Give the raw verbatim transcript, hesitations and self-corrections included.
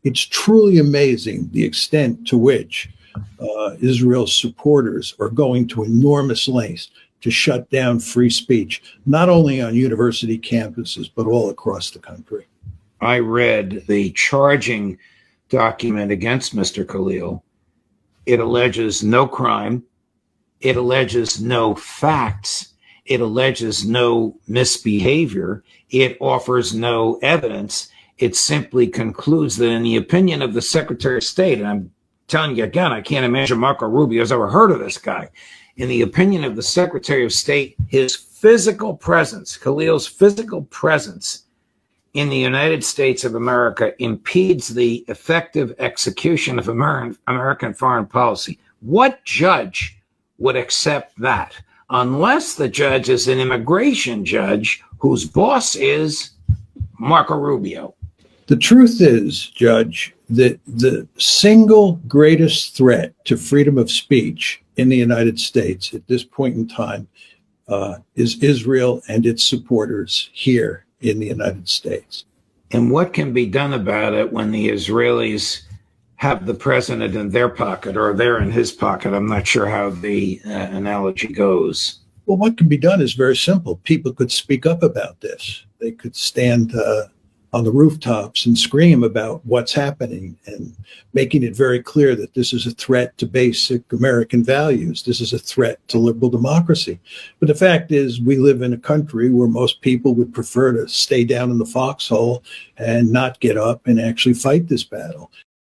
It's truly amazing the extent to which uh, Israel's supporters are going to enormous lengths to shut down free speech, not only on university campuses, but all across the country. I read the charging document against Mister Khalil. It alleges no crime. It alleges no facts. It alleges no misbehavior. It offers no evidence. It simply concludes that in the opinion of the Secretary of State, and I'm telling you again, I can't imagine Marco Rubio's ever heard of this guy. In the opinion of the Secretary of State, his physical presence, Khalil's physical presence in the United States of America impedes the effective execution of American, American foreign policy. What judge would accept that? Unless the judge is an immigration judge whose boss is Marco Rubio. The truth is, Judge, that the single greatest threat to freedom of speech in the United States at this point in time uh, is Israel and its supporters here in the United States. And what can be done about it when the Israelis have the president in their pocket or they're in his pocket? I'm not sure how the uh, analogy goes. Well, what can be done is very simple. People could speak up about this. They could stand uh, on the rooftops and scream about what's happening and making it very clear that this is a threat to basic American values. This is a threat to liberal democracy. But the fact is, we live in a country where most people would prefer to stay down in the foxhole and not get up and actually fight this battle.